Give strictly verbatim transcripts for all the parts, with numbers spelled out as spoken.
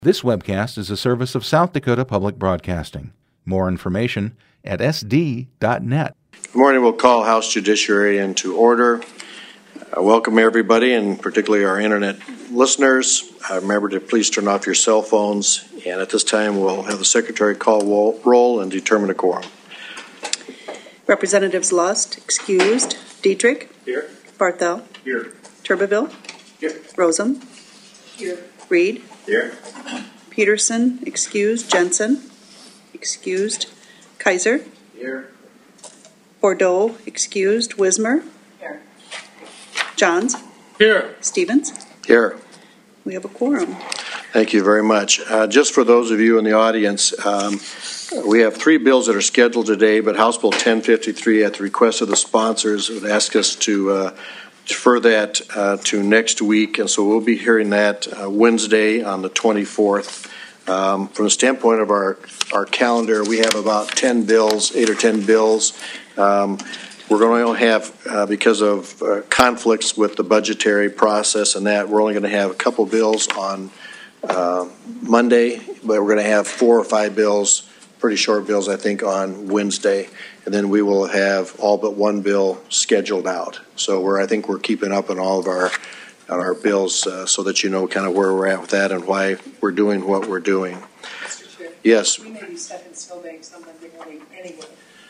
This webcast is a service of South Dakota Public Broadcasting. More information at s d dot net. Good morning. We'll call House Judiciary into order. Uh, welcome everybody, and particularly our internet listeners. Uh, remember to please turn off your cell phones. And at this time, we'll have the Secretary call roll and determine a quorum. Representatives Lust, excused. Dietrich. Here. Barthel. Here. Turbeville. Here. Rosen. Here. Reed. Here. Peterson, excused. Jensen, excused. Kaiser. Here. Bordeaux, excused. Wismer. Here. Johns. Here. Stevens. Here. We have a quorum. Thank you very much. Uh, just for those of you in the audience, um, we have three bills that are scheduled today, but House Bill ten fifty-three, at the request of the sponsors, would ask us to uh, defer that uh, to next week, and so we'll be hearing that uh, Wednesday on the twenty-fourth. Um, from the standpoint of our, our calendar, we have about ten bills, eight or ten bills. Um, we're going to have, uh, because of uh, conflicts with the budgetary process and that, we're only going to have a couple bills on uh, Monday, but we're going to have four or five bills, pretty short bills, I think, on Wednesday. And then we will have all but one bill scheduled out. So we're, I think we're keeping up on all of our on our bills uh, so that you know kind of where we're at with that and why we're doing what we're doing. Mister Chair, yes. We may be stuck in snowbanks on Monday morning anyway.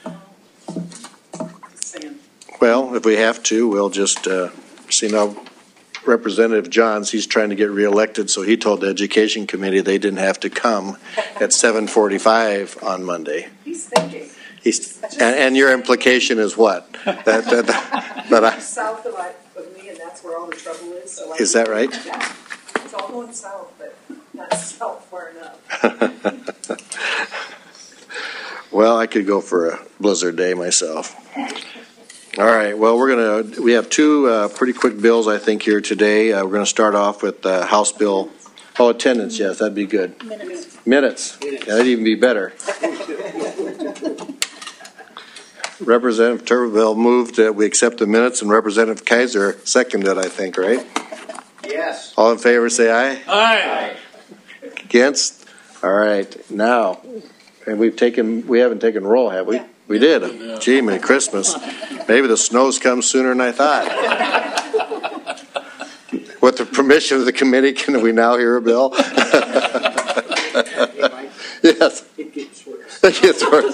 Just saying. Well, if we have to, we'll just uh, see now. Representative Johns, he's trying to get reelected, so he told the Education Committee they didn't have to come at seven forty-five on Monday. He's thinking. He's, and, and your implication is what? That, that, that, that I, south of, I, of me, and that's where all the trouble is. So is that right? Yeah. It's all going south, but not south far enough. Well, I could go for a blizzard day myself. All right. Well, we're gonna. We have two uh, pretty quick bills, I think, here today. Uh, we're going to start off with uh, House Bill. Oh, attendance. Yes, that'd be good. Minutes. Minutes. Yeah, that'd even be better. Representative Turbeville moved that we accept the minutes, and Representative Kaiser seconded, I think, right? Yes. All in favor, say aye. Aye. Against? All right. Now, and we've taken. We haven't taken roll, have we? Yeah. We did. Gee, Merry Christmas. Maybe the snows come sooner than I thought. With the permission of the committee, can we now hear a bill? Yes. It gets worse. It gets worse.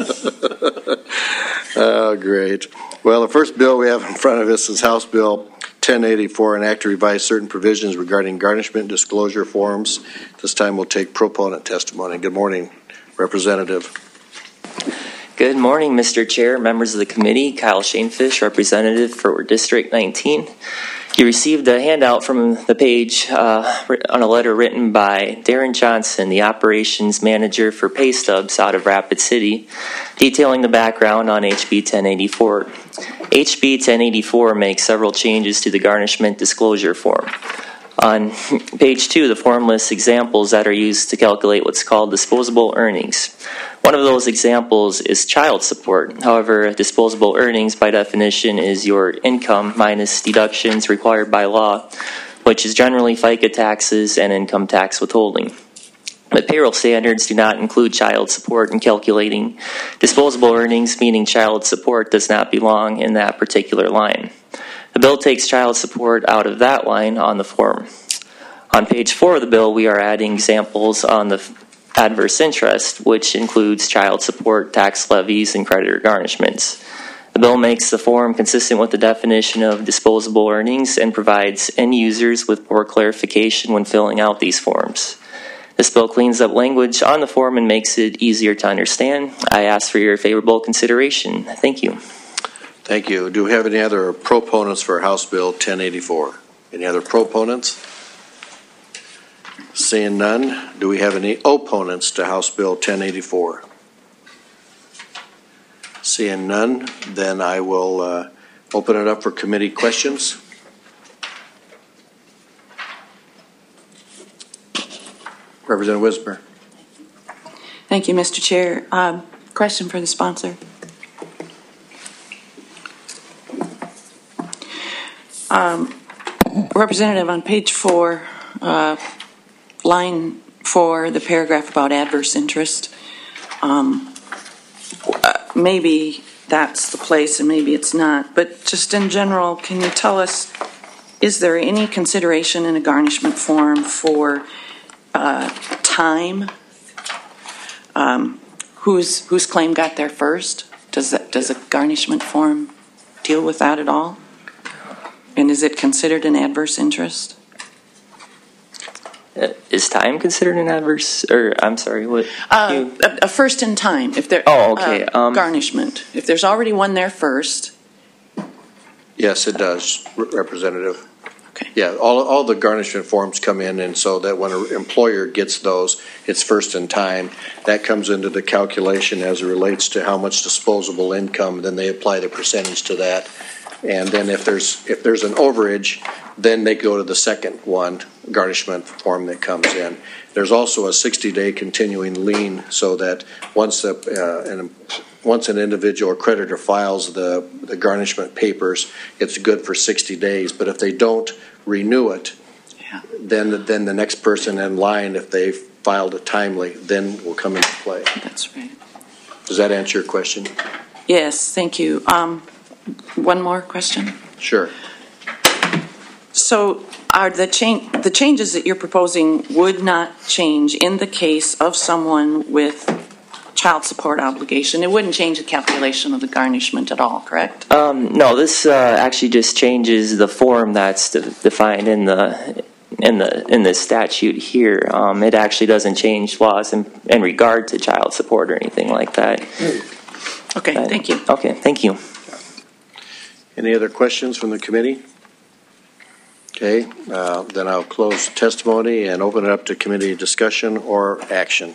Oh, great. Well, the first bill we have in front of us is House Bill ten eighty-four, an act to revise certain provisions regarding garnishment disclosure forms. This time we'll take proponent testimony. Good morning, Representative. Good morning, Mister Chair, members of the committee. Kyle Shanefish, representative for District nineteen. You received a handout from the page uh, on a letter written by Darren Johnson, the operations manager for Pay Stubs out of Rapid City, detailing the background on H B ten eighty-four. H B ten eighty-four makes several changes to the garnishment disclosure form. On page two, the form lists examples that are used to calculate what's called disposable earnings. One of those examples is child support. However, disposable earnings by definition is your income minus deductions required by law, which is generally FICA taxes and income tax withholding. But payroll standards do not include child support in calculating disposable earnings, meaning child support does not belong in that particular line. The bill takes child support out of that line on the form. On page four of the bill, we are adding examples on the adverse interest, which includes child support, tax levies, and creditor garnishments. The bill makes the form consistent with the definition of disposable earnings and provides end users with more clarification when filling out these forms. This bill cleans up language on the form and makes it easier to understand. I ask for your favorable consideration. Thank you. Thank you. Do we have any other proponents for House Bill ten eighty-four? Any other proponents? Seeing none, do we have any opponents to House Bill ten eighty-four? Seeing none, then I will uh, open it up for committee questions. Representative Wismer. Thank you, Mister Chair. Um, question for the sponsor. Um, Representative, on page four, uh, line for the paragraph about adverse interest. Um, uh, maybe that's the place and maybe it's not, but just in general, can you tell us, is there any consideration in a garnishment form for uh, time? Um, whose whose claim got there first? Does that, does a garnishment form deal with that at all? And is it considered an adverse interest? Uh, is time considered an adverse, or I'm sorry, what? Uh, you, a, a first in time, if there. Oh, okay, Uh, um, garnishment. If there's already one there first. Yes, it does, Re- Representative. Okay. Yeah, all, all the garnishment forms come in, and so that when an employer gets those, it's first in time. That comes into the calculation as it relates to how much disposable income, then they apply the percentage to that. And then if there's, if there's an overage, then they go to the second one, garnishment form that comes in. There's also a sixty-day continuing lien, so that once a, uh, an, once an individual or creditor files the, the garnishment papers, it's good for sixty days. But if they don't renew it, Yeah. then, then the next person in line, if they filed it timely, then will come into play. That's right. Does that answer your question? Yes, thank you. Um, one more question. Sure. So are the change, the changes that you're proposing would not change in the case of someone with child support obligation? It wouldn't change the calculation of the garnishment at all, correct? Um, no, this uh, actually just changes the form that's de- defined in the in the in the statute here. Um, it actually doesn't change laws in, in regard to child support or anything like that. Okay, Uh, thank you. Okay, thank you. Any other questions from the committee? Okay, uh, then I'll close testimony and open it up to committee discussion or action.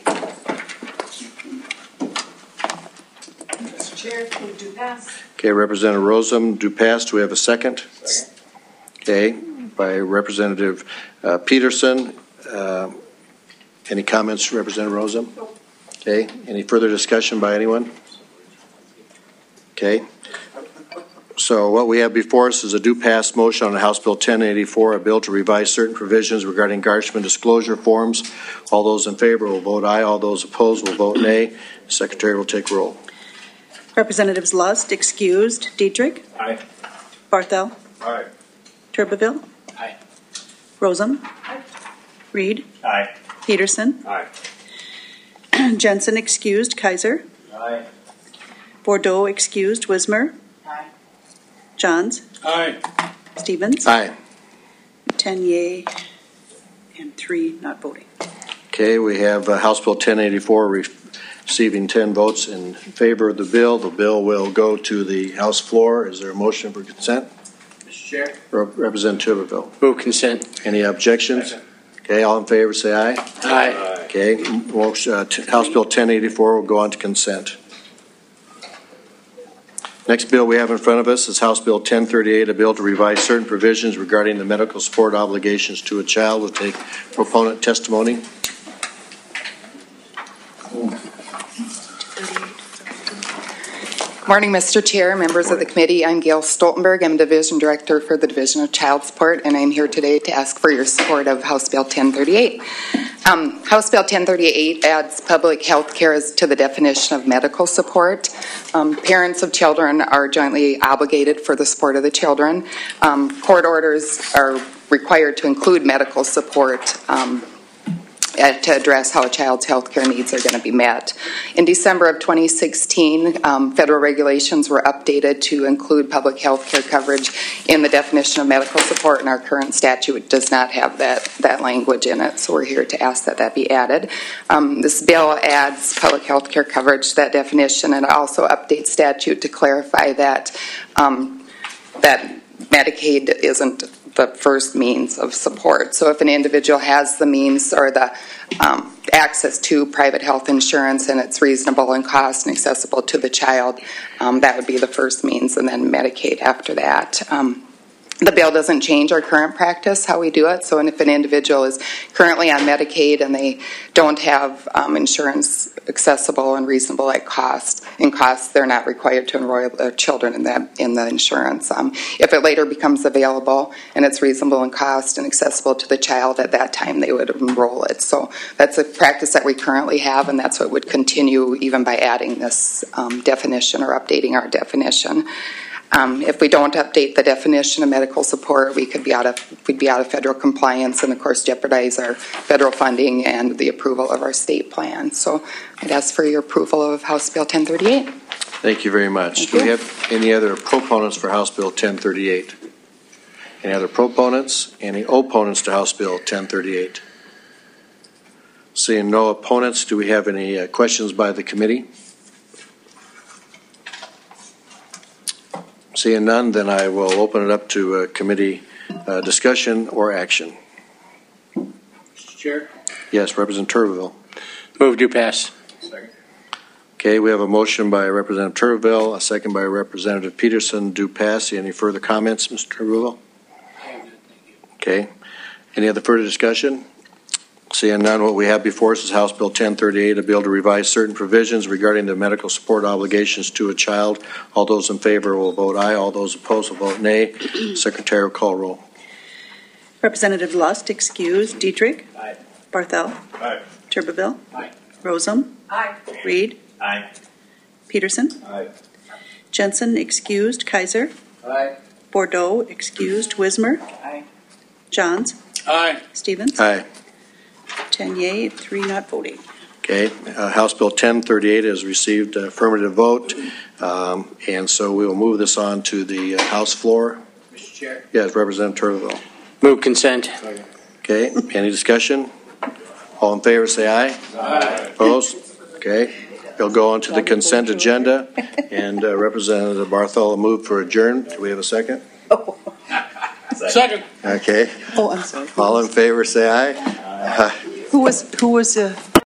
Mister Chair, move to pass. Okay, Representative Rosem, do pass. Do we have a second? Okay, by Representative uh, Peterson. Uh, any comments, Representative Rosem? Okay, any further discussion by anyone? Okay. So what we have before us is a do pass motion on House Bill ten eighty-four, a bill to revise certain provisions regarding garnishment disclosure forms. All those in favor will vote aye. All those opposed will vote nay. Secretary will take roll. Representatives Lust, excused. Dietrich. Aye. Barthel. Aye. Turbeville. Aye. Rosem. Reed. Aye. Peterson. Aye. Jensen, excused. Kaiser. Aye. Bordeaux, excused. Wismer. Aye. Johns. Aye. Stevens. Aye. Ten yea and three not voting. Okay, we have uh, House Bill ten eighty-four receiving ten votes in favor of the bill. The bill will go to the House floor. Is there a motion for consent? Mister Chair. Rep- Representative Tuberville. Move consent. Any objections? Okay, all in favor say aye. Aye. Okay, motion, uh, t- House Bill ten eighty-four will go on to consent. Next bill we have in front of us is House Bill ten thirty-eight, a bill to revise certain provisions regarding the medical support obligations to a child. We'll take proponent testimony. Morning, Mister Chair, members of the committee. I'm Gail Stoltenberg. I'm Division Director for the Division of Child Support, and I'm here today to ask for your support of House Bill ten thirty-eight. Um, House Bill ten thirty-eight adds public health care to the definition of medical support. Um, parents of children are jointly obligated for the support of the children. Um, court orders are required to include medical support um, to address how a child's health care needs are going to be met. In December of twenty sixteen, um, federal regulations were updated to include public health care coverage in the definition of medical support, and our current statute does not have that, that language in it, so we're here to ask that that be added. Um, this bill adds public health care coverage to that definition, and also updates statute to clarify that um, that Medicaid isn't the first means of support. So if an individual has the means or the um, access to private health insurance and it's reasonable in cost and accessible to the child, um, that would be the first means, and then Medicaid after that. Um, The bill doesn't change our current practice, how we do it. So if an individual is currently on Medicaid and they don't have um, insurance accessible and reasonable at cost, in costs, they're not required to enroll their children in that in the insurance. Um, if it later becomes available and it's reasonable in cost and accessible to the child, at that time they would enroll it. So that's a practice that we currently have, and that's what would continue even by adding this um, definition or updating our definition. Um, if we don't update the definition of medical support, we could be out of we'd be out of federal compliance, and of course jeopardize our federal funding and the approval of our state plan. So I'd ask for your approval of House Bill ten thirty-eight. Thank you very much. Thank Do we you. have any other proponents for House Bill ten thirty-eight? Any other proponents? Any opponents to House Bill ten thirty-eight? Seeing no opponents, do we have any uh, questions by the committee? Seeing none, then I will open it up to uh, committee uh, discussion or action. Mister Chair. Yes, Representative Turville. Move to pass. Okay, we have a motion by Representative Turville, a second by Representative Peterson. Do pass. Any further comments, Mister Turville? Okay. Any other further discussion? Seeing none, what we have before us is House Bill ten thirty-eight, a bill to revise certain provisions regarding the medical support obligations to a child. All those in favor will vote aye. All those opposed will vote nay. Secretary will call roll. Representative Lust excused. Dietrich. Aye. Barthel. Aye. Turbeville. Aye. Rosen. Aye. Reed. Aye. Peterson. Aye. Jensen excused. Kaiser. Aye. Bordeaux excused. Wismer. Aye. Johns. Aye. Stevens. Aye. Ten yea, three not voting. Okay, uh, House Bill ten thirty-eight has received an affirmative vote, um, and so we will move this on to the uh, House floor. Mister Chair. Yes, Representative Turville. Move consent. Okay, any discussion? All in favor, say aye. Aye. Opposed? Okay, we'll go on to the consent agenda, and uh, Representative Barthel moved for adjourn. Do we have a second? Second. Okay, Oh, I'm sorry. all in favor, say aye. Who was, who was, uh,